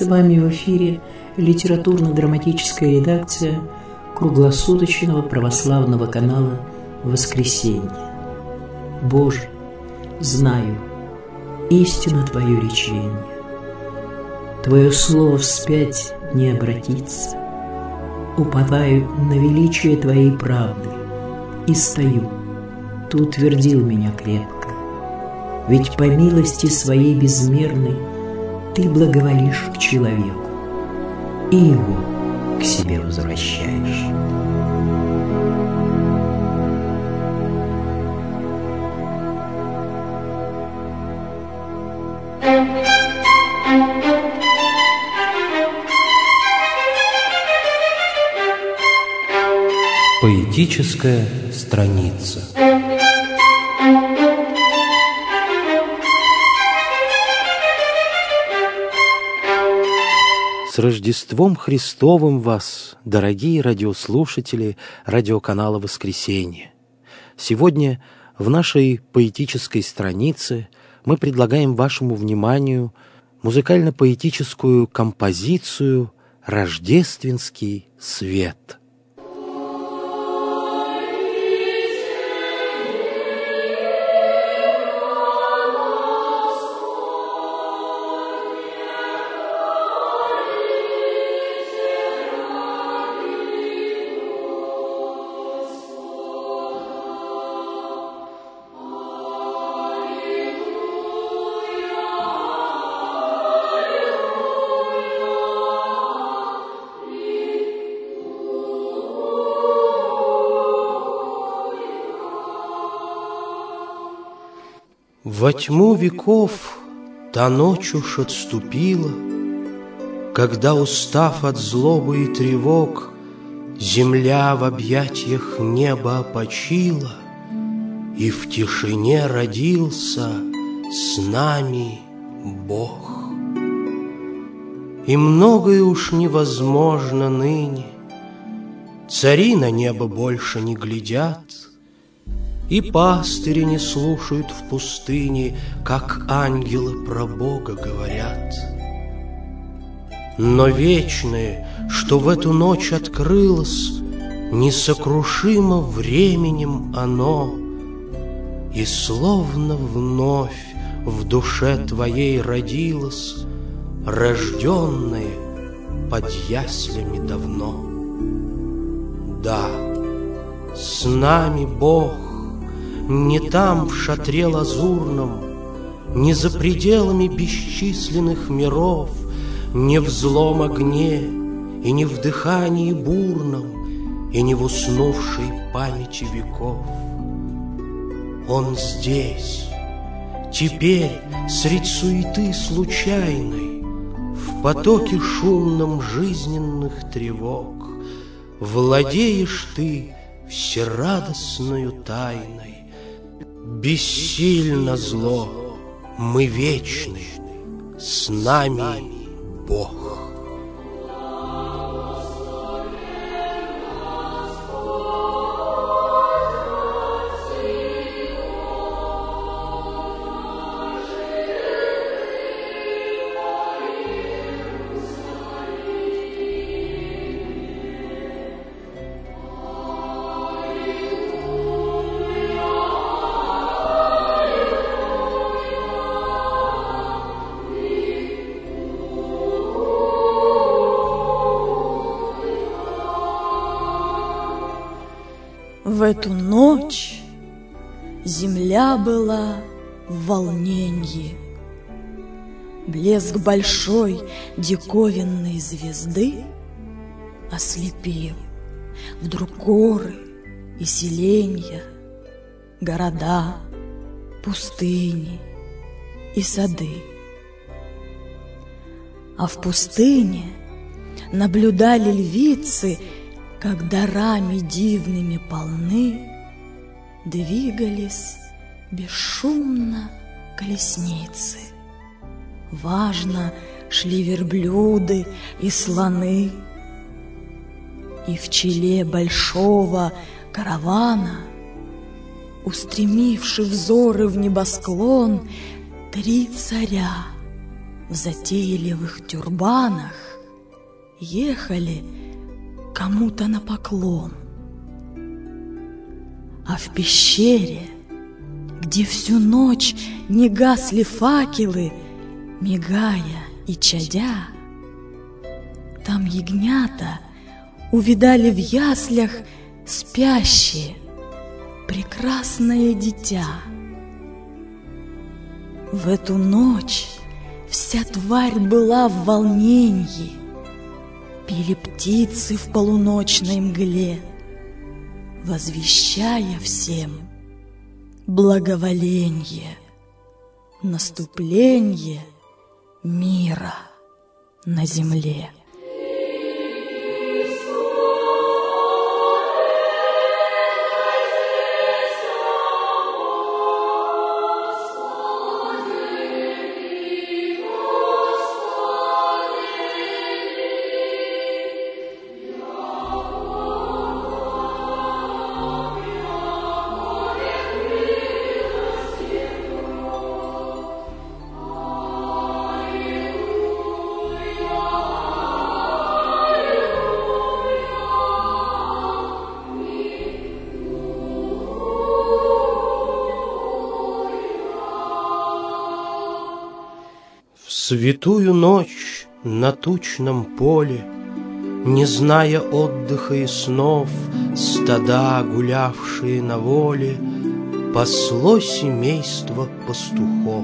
С вами в эфире литературно-драматическая редакция круглосуточного православного канала «Воскресенье». Боже, знаю, истинно Твое речение. Твое слово вспять не обратится. Уповаю на величие Твоей правды и стою. Ты утвердил меня крепко. Ведь по милости Своей безмерной Ты благоволишь к человеку и его к себе возвращаешь. Поэтическая страница. С Рождеством Христовым вас, дорогие радиослушатели радиоканала «Воскресенье». Сегодня в нашей поэтической странице мы предлагаем вашему вниманию музыкально-поэтическую композицию «Рождественский свет». Во тьму веков та ночь уж отступила, когда, устав от злобы и тревог, земля в объятиях неба опочила, и в тишине родился с нами Бог. И многое уж невозможно ныне, цари на небо больше не глядят, и пастыри не слушают в пустыне, как ангелы про Бога говорят. Но вечное, что в эту ночь открылось, несокрушимо временем оно, и словно вновь в душе твоей родилось, рожденное под яслями давно. Да, с нами Бог, не там в шатре лазурном, не за пределами бесчисленных миров, не в злом огне и не в дыхании бурном, и не в уснувшей памяти веков. Он здесь, теперь, средь суеты случайной, в потоке шумном жизненных тревог, владеешь ты всерадостною тайной. Бессильно зло, мы вечны, с нами Бог. В эту ночь земля была в волненье. Блеск большой диковинной звезды ослепил вдруг горы и селенья, города, пустыни и сады. А в пустыне наблюдали львицы, как дарами дивными полны, двигались бесшумно колесницы. Важно шли верблюды и слоны, и в челе большого каравана, устремивши взоры в небосклон, 3 царя в затейливых тюрбанах ехали кому-то на поклон. А в пещере, где всю ночь не гасли факелы, мигая и чадя, там ягнята увидали в яслях спящее прекрасное дитя. В эту ночь вся тварь была в волненье, пели птицы в полуночной мгле, возвещая всем благоволенье, наступление мира на земле. Святую ночь на тучном поле, не зная отдыха и снов, стада, гулявшие на воле, пасло семейство пастухов.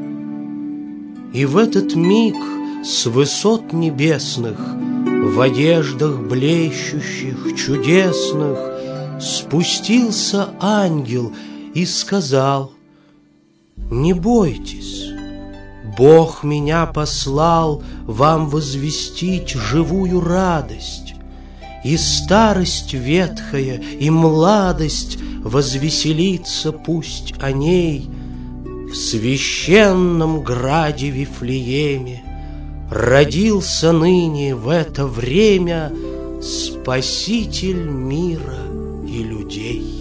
И в этот миг с высот небесных, в одеждах блещущих, чудесных, спустился ангел и сказал: «Не бойтесь, Бог меня послал вам возвестить живую радость, и старость ветхая, и младость возвеселиться пусть о ней. В священном граде Вифлееме родился ныне в это время Спаситель мира и людей».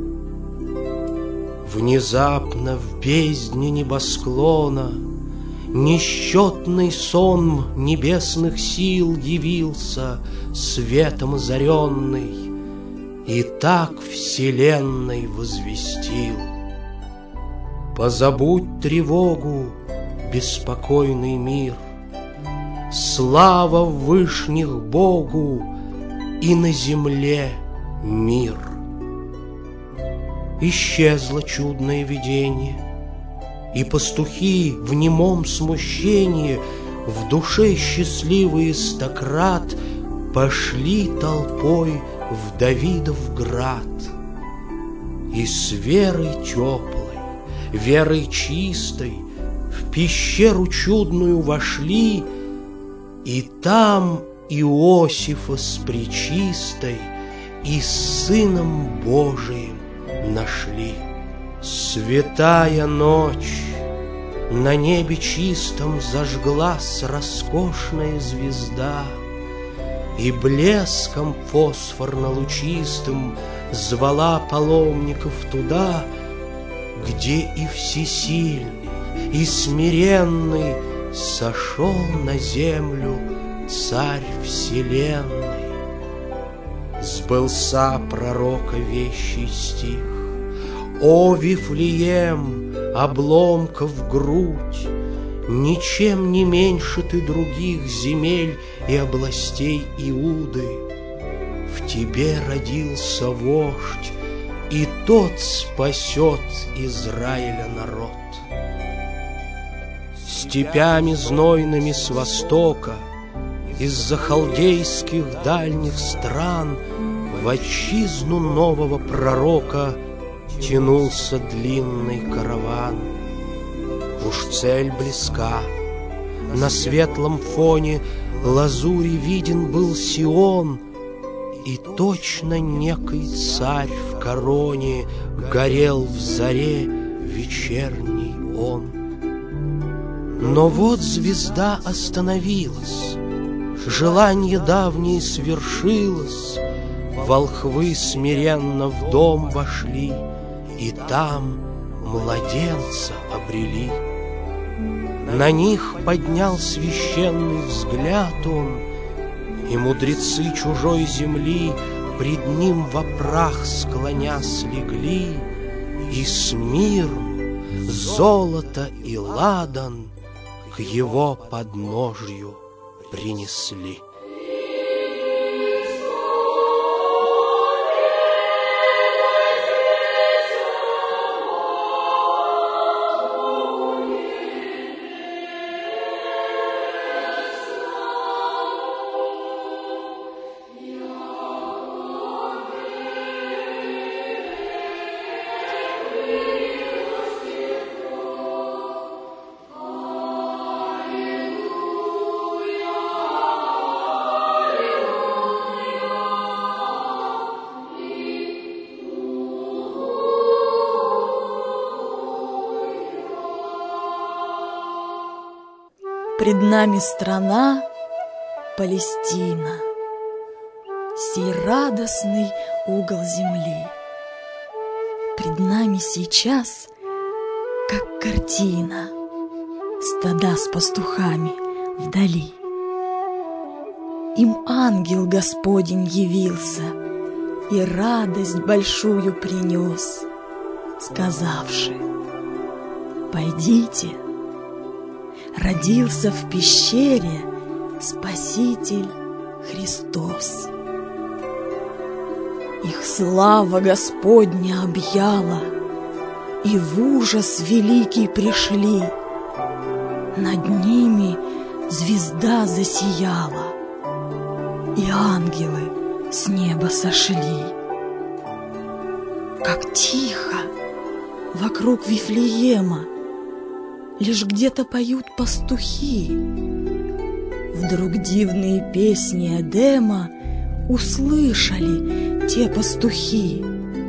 Внезапно в бездне небосклона несчетный сон небесных сил явился, светом озаренный, и так вселенной возвестил: «Позабудь тревогу, беспокойный мир, слава вышних Богу, и на земле мир». Исчезло чудное видение, и пастухи в немом смущении, в душе счастливые стократ, пошли толпой в Давидов град. И с верой теплой, верой чистой в пещеру чудную вошли, и там Иосифа с пречистой и с Сыном Божиим нашли. Святая ночь, на небе чистом зажглась роскошная звезда, и блеском фосфорно-лучистым звала паломников туда, где и всесильный, и смиренный сошел на землю Царь вселенной. Сбылся пророка вещий стих: «О, Вифлеем, обломков грудь, ничем не меньше ты других земель и областей Иуды. В тебе родился вождь, и тот спасет Израиля народ». Степями знойными с востока, из-за халдейских дальних стран, в отчизну нового пророка тянулся длинный караван. Уж цель близка, на светлом фоне лазури виден был Сион, и точно некий царь в короне горел в заре вечерней он. Но вот звезда остановилась, желание давнее свершилось, волхвы смиренно в дом вошли, и там младенца обрели. На них поднял священный взгляд он, и мудрецы чужой земли пред ним во прах склонясь легли, и Смирну, золото и ладан к его подножью принесли. Пред нами страна Палестина, сей радостный угол земли. Пред нами сейчас, как картина, стада с пастухами вдали. Им ангел Господень явился и радость большую принес, сказавши: «Пойдите, родился в пещере Спаситель Христос». Их слава Господня объяла, и в ужас великий пришли. Над ними звезда засияла, и ангелы с неба сошли. Как тихо вокруг Вифлеема, лишь где-то поют пастухи. Вдруг дивные песни Эдема услышали те пастухи.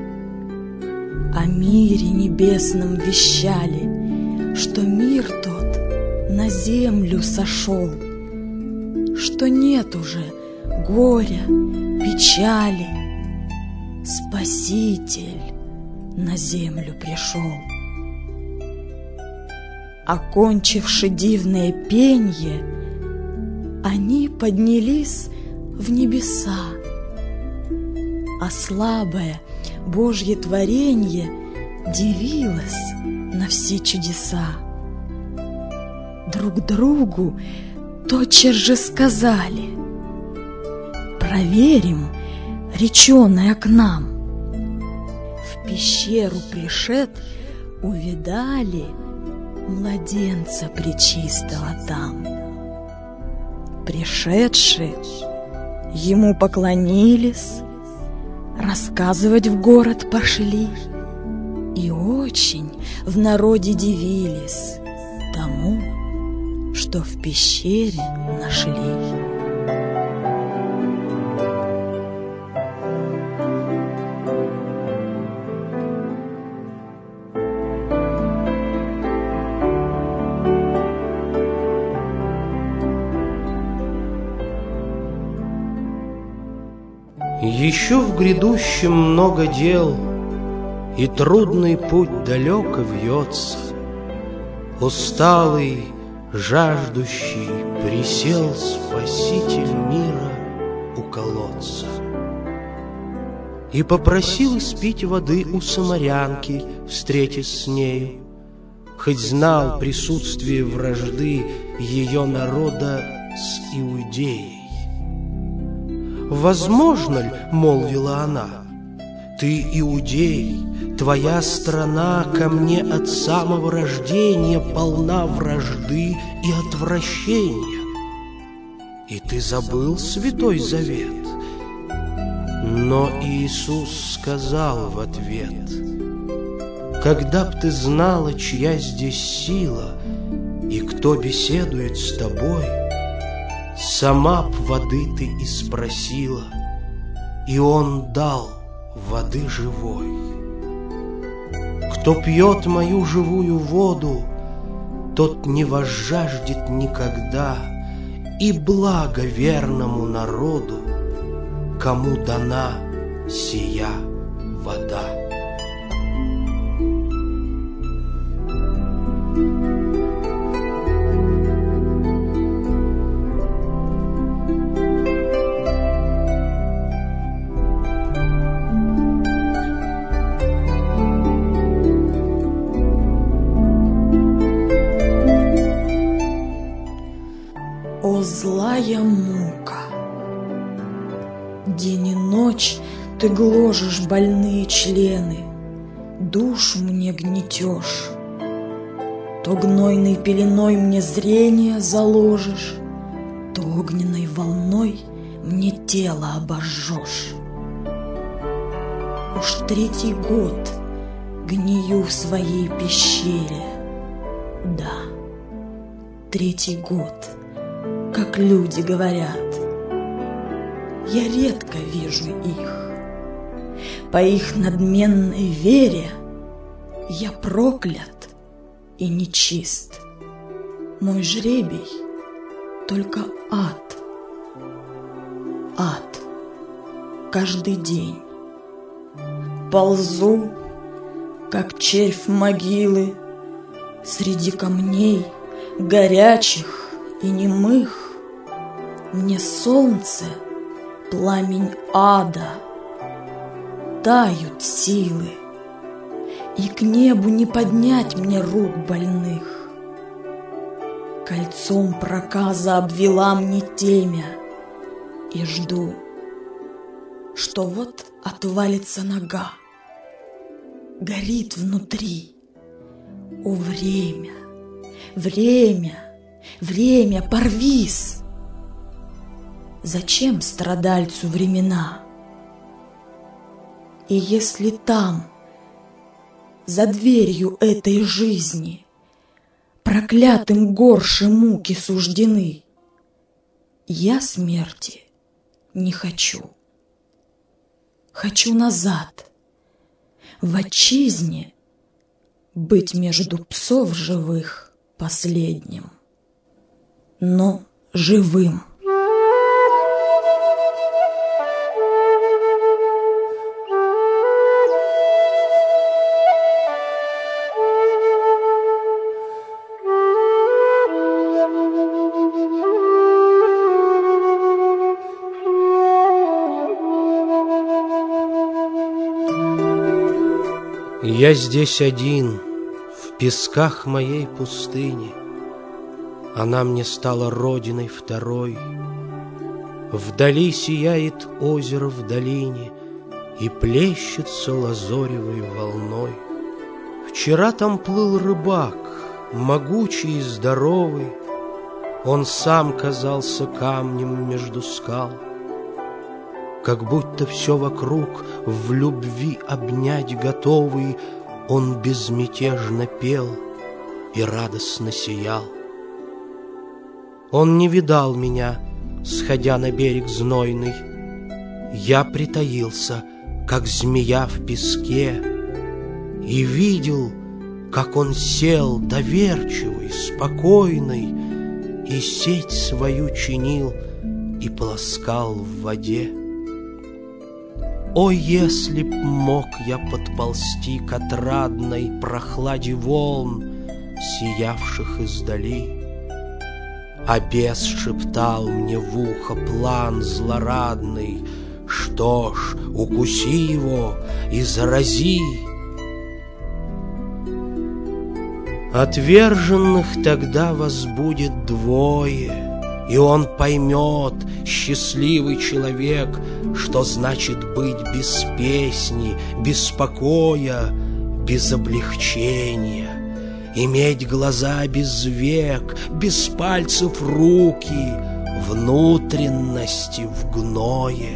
О мире небесном вещали, что мир тот на землю сошел, что нет уже горя, печали. Спаситель на землю пришел. Окончивши дивное пенье, они поднялись в небеса, а слабое Божье творенье дивилось на все чудеса. Друг другу тотчас же сказали: «Проверим реченое к нам». В пещеру пришед, увидали младенца пречистого там. Пришедшие ему поклонились, рассказывать в город пошли, и очень в народе дивились тому, что в пещере нашли. Еще в грядущем много дел, и трудный путь далеко вьется. Усталый, жаждущий присел Спаситель мира у колодца и попросил испить воды у самарянки, встретясь с нею, хоть знал присутствие вражды ее народа с Иудеей. «Возможно ли, — молвила она, — ты иудей, твоя страна ко мне от самого рождения полна вражды и отвращения, и ты забыл Святой Завет?» Но Иисус сказал в ответ: «Когда б ты знала, чья здесь сила и кто беседует с тобой, сама б воды ты и спросила, и Он дал воды живой. Кто пьет мою живую воду, тот не возжаждет никогда, и благо верному народу, кому дана сия вода». злая мука. День и ночь ты гложешь больные члены, душу мне гнетешь. То гнойной пеленой мне зрение заложишь, то огненной волной мне тело обожжешь. Уж 3-й год гнию в своей пещере. Да, 3-й год, как люди говорят. Я редко вижу их. По их надменной вере я проклят и нечист. Мой жребий только ад. Ад каждый день. Ползу, как червь могилы, среди камней горячих и немых. Мне солнце, пламень ада, тают силы, и к небу не поднять мне рук больных. Кольцом проказа обвела мне темя, и жду, что вот отвалится нога. Горит внутри. О, время, время, время, порвись! Зачем страдальцу времена? И если там, за дверью этой жизни, проклятым горше муки суждены, я смерти не хочу. Хочу назад, в отчизне, быть между псов живых последним, но живым. Я здесь один, в песках моей пустыни. Она мне стала родиной второй. Вдали сияет озеро в долине и плещется лазоревой волной. Вчера там плыл рыбак, могучий и здоровый. Он сам казался камнем между скал. Как будто все вокруг в любви обнять готовый, он безмятежно пел и радостно сиял. Он не видал меня, сходя на берег знойный. Я притаился, как змея в песке, и видел, как он сел доверчивый, спокойный, и сеть свою чинил и полоскал в воде. О, если б мог я подползти к отрадной прохладе волн, сиявших издали! А бес шептал мне в ухо план злорадный: что ж, укуси его и зарази! Отверженных тогда вас будет двое, и он поймет, счастливый человек, что значит быть без песни, без покоя, без облегчения, иметь глаза без век, без пальцев руки, внутренности в гное.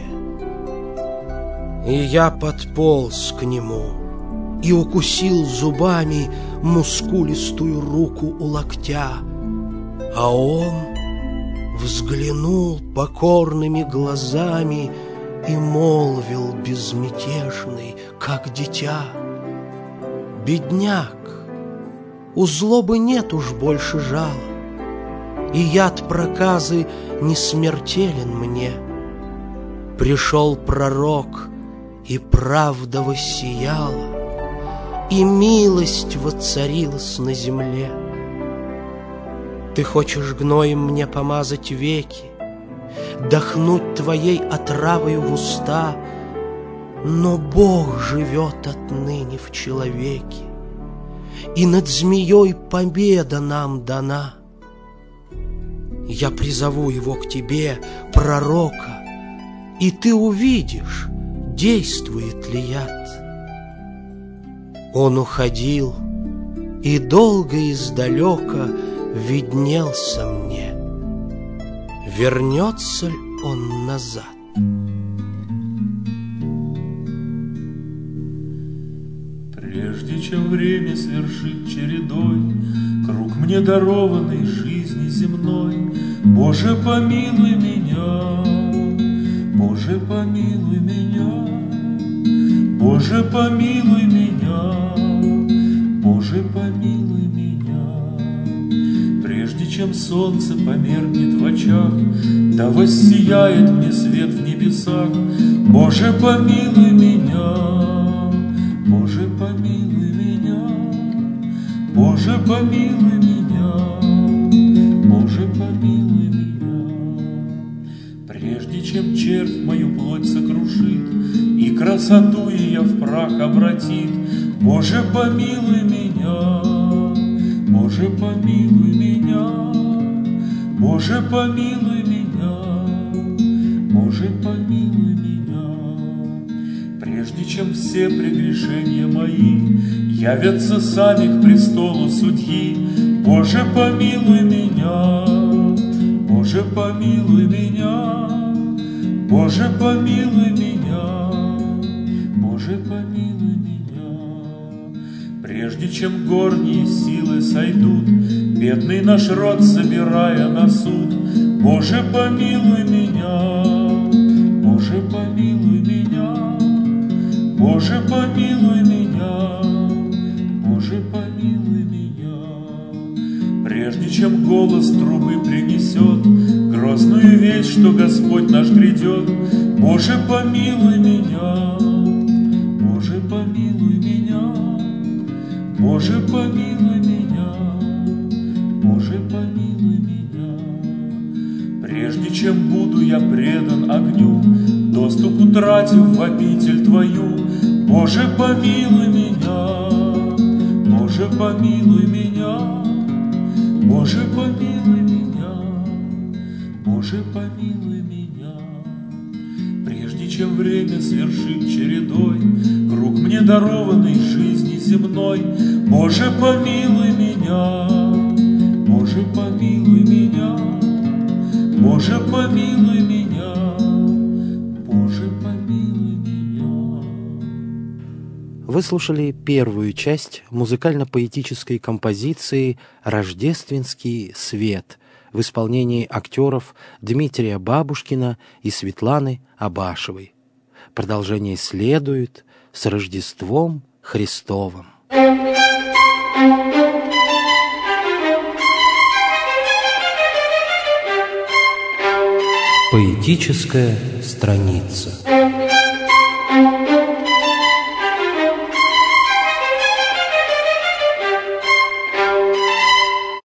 И я подполз к нему и укусил зубами мускулистую руку у локтя, а он взглянул покорными глазами и молвил безмятежный, как дитя: бедняк, у злобы нет уж больше жала, и яд проказы не смертелен мне. Пришел пророк, и правда воссияла, и милость воцарилась на земле. Ты хочешь гноем мне помазать веки, дохнуть твоей отравою в уста, но Бог живет отныне в человеке, и над змеей победа нам дана. Я призову его к тебе, пророка, и ты увидишь, действует ли яд. Он уходил, и долго издалека виднелся мне, вернется ли он назад. Прежде чем время свершит чередой круг мне дарованной жизни земной, Боже, помилуй меня, Боже, помилуй меня, Боже, помилуй меня, Боже, помилуй меня. Прежде чем солнце померкнет в очах, да воссияет мне свет в небесах, Боже, помилуй меня, Боже, помилуй меня, Боже, помилуй меня, Боже, помилуй меня. Прежде чем червь мою плоть сокрушит и красоту ее в прах обратит, Боже, помилуй меня, Боже, помилуй меня, Боже, помилуй меня, Боже, помилуй меня. Прежде чем все прегрешения мои явятся сами к престолу судьи, Боже, помилуй меня, Боже, помилуй меня, Боже, помилуй меня, Боже, помилуй меня. Прежде чем горние силы сойдут, бедный наш род собирая на суд, Боже, помилуй меня, Боже, помилуй меня, Боже, помилуй меня, Боже, помилуй меня. Прежде чем голос трубы принесет грозную весть, что Господь наш грядет, Боже, помилуй меня, Боже, помилуй меня, Боже, помилуй меня, Боже, помилуй меня. Прежде чем буду я предан огню, доступ утратив в обитель Твою, Боже, помилуй меня, Боже, помилуй меня, Боже, помилуй меня, Боже, помилуй меня. Прежде чем время свершит чередой круг мне дарованной жизни земной, Боже, помилуй меня, Боже, помилуй меня, Боже, помилуй меня, Боже, помилуй меня. Вы слушали первую часть музыкально-поэтической композиции «Рождественский свет» в исполнении актеров Дмитрия Бабушкина и Светланы Абашевой. Продолжение следует с Рождеством Христовым. Поэтическая страница.